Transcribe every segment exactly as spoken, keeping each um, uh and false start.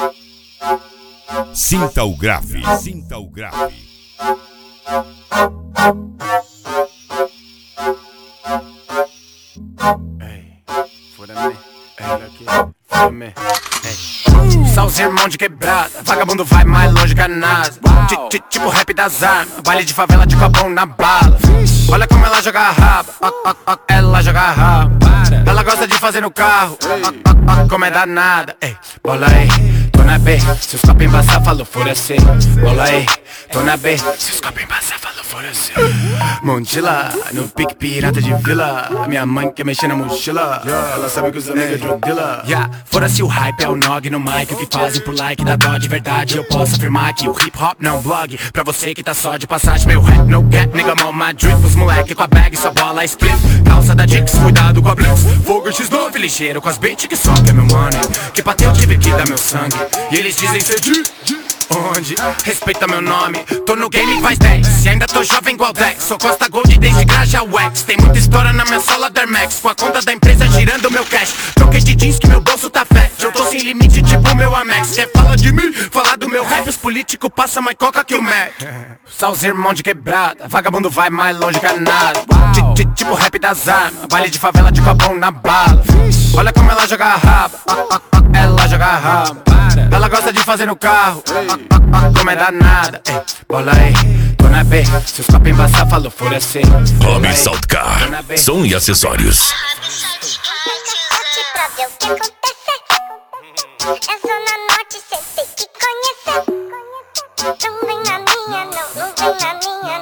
Sinta o grave, sinta o grave. Ei, foda-me, ei, aqui, foda-me, ei. São os irmãos de quebrada, vagabundo vai mais longe que a NASA. Tipo rap das armas, baile de favela de copão na bala. Olha como ela joga a raba, ela joga a raba. Ela gosta de fazer no carro, como é danada. Ei, bola aí, tô na B, se os copos embaçar, falou fura-se. Bola aí, tô na B, se os copos embaçar, falou fura-se. Montila, no pique pirata de vila. Minha mãe quer mexer na mochila, ela sabe que os amigos é drug dealer. Yeah, fora-se o hype, é o nog no mic. O que fazem por like da dó de verdade. Eu posso afirmar que o hip hop não blog. Pra você que tá só de passagem, meu rap no get, nigga, mal my drip. Os moleque com a bag, sua bola split. Calça da Dix, cuidado com a Blitz. Fogo X nove, ligeiro com as beats que só quer meu money. Que pra ter eu tive que dar meu sangue. E eles dizem ser de, de onde? Respeita meu nome. Tô no game faz dez, e ainda tô jovem igual Dex. Sou Costa Gold desde Graja Wax. Tem muita história na minha sola da Air Max. Com a conta da empresa girando meu cash. Troquei de jeans que meu bolso tá fat. Eu tô sem limite tipo meu Amex. Quer falar de mim? Falar do meu rap. Os políticos passam mais coca que o Mac. Só os irmãos de quebrada, vagabundo vai mais longe que a nada. Tipo rap das armas, baile de favela de copão na bala. Olha como ela joga a raba, ela joga a raba. Ela gosta de fazer no carro, como é danada. Bola aí, tô na B, se os copos embaçar, falou fura-se. Hobby Saltcar, som e acessórios. Pra ver o que acontece. É Zona Norte, cê tem que conhecer. Não vem na minha, não, não vem na minha,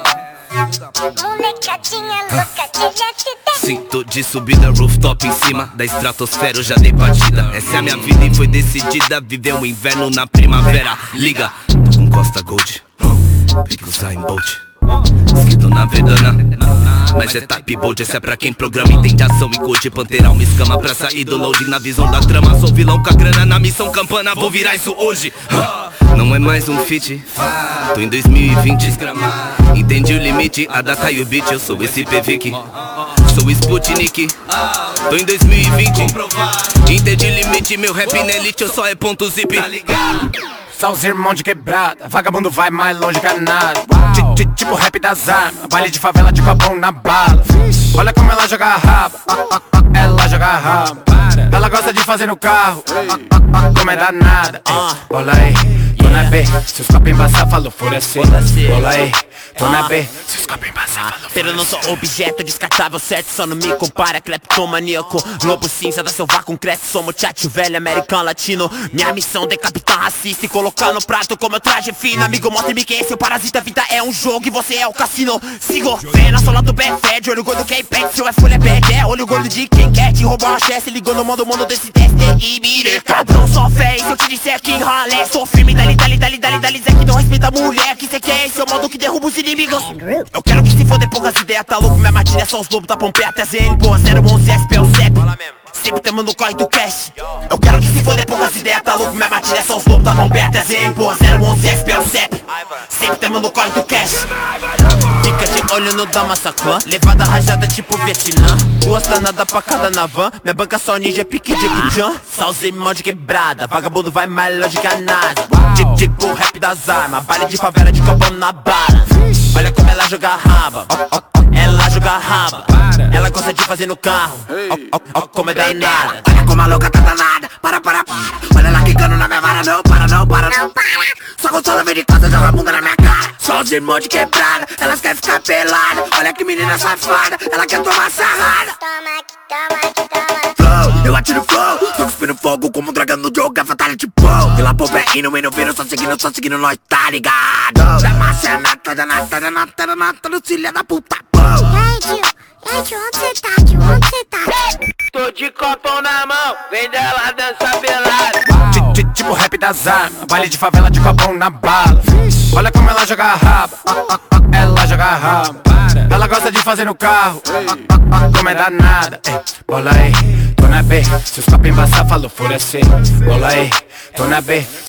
não. Molecadinha louca de L S D. Sinto de subida, rooftop em cima da estratosfera, eu já dei partida. Essa é a minha vida e foi decidida. Viver o inverno na primavera. Liga, tô com Costa Gold, pique o Zayn Bolt. Escrito na vedana, mas é type bold. Essa é pra quem programa, entende ação e code. Pantera, uma escama pra sair do loading. Na visão da trama, sou vilão com a grana na missão campana. Vou virar isso hoje. Não é mais um feat, tô em dois mil e vinte. Entendi o limite, a data e o beat. Eu sou esse P V que sou Sputnik. Tô em dois mil e vinte. Entendi o limite, meu rap na elite. Eu só é ponto zip. São os irmãos de quebrada, vagabundo vai mais longe que a nada. Tipo rap das armas, baile de favela de copão na bala. Olha como ela joga a raba, ela joga a raba. Ela gosta de fazer no carro, como é danada. Bola aí, tô na B, se os copos embaçar, falou fura-se. Bola aí, tô na B, se os copos embaçar, falou Pero eu não sou objeto descartável, certo? Só não me compara, cleptomaníaco. Lobo cinza da selva com cresce. Sou muchacho velho, americano, latino. Minha missão decapitar racista e colocar no prato como eu traje fino. Amigo, mostre-me quem é seu parasita. Vida é um jogo e você é o cassino. Sigo, vem na sola do pé, fede. Olho gordo que é pet, seu é folha bad. É olho gordo de quem quer te roubar uma chefe. Se ligou no mundo, mundo desse teste e mire. Cabrão, só fé, e se eu te disser que ralé. Sou firme, dali, dali, dali, dali, dali. Zé que não respeita a mulher. Que cê quer esse é o modo que derruba os inimigos. Eu quero que se foda poucas ideias, tá louco? Minha matilha só os lobos da Pompeia até Z N, boa, zero onze S P é o C E P. Sempre tamo no corre do cash. Eu quero que se foda poucas ideias, tá louco? Minha matilha só os lobos da Pompeia até Z N, boa, zero onze S P é o C E P. Sempre tamo no corre do cash. Fica de olho no da massacrã, levada rajada tipo Vietnã. Duas danadas pra cada na van, minha banca só ninja pique de Chan. Só os irmãos de quebrada, vagabundo vai mais longe que a NASA. Tipo, tipo rap das armas, baile de favela de copão na bala. Olha como ela joga a raba, oh, oh, oh, ela joga a raba. Ela gosta de fazer no carro, oh, oh, oh, como é danada. Olha como a louca tá danada, para, para, para. Olha ela quicando na minha vara, não para, não para, não para. Só consola vem de casa, joga a bunda na minha cara. Só os irmãos de quebrada, elas querem ficar pelada. Olha que menina safada, ela quer tomar sarrada. Toma aqui, toma aqui, toma. Flow, eu atiro flow, tô cuspindo fogo como um dragão no jogo, é fatality bow. Pela pobre indo, indo, vindo, só seguindo, só seguindo, nós tá ligado. Da massa é nata, da nata, da nata, da nata, do filha da puta, pô. E aí, tio? E aí, tio, onde cê tá, tio? Onde cê tá? Tô de copão na mão, vem dela dança pelada. Tipo rap das armas, baile de favela de copão na bala. Olha como ela joga a raba, ela joga a raba. Ela gosta de fazer no carro, como é danada. Bola aí, tô na B, se os copos embaçar, falou fura-se. Bola aí, tô na B.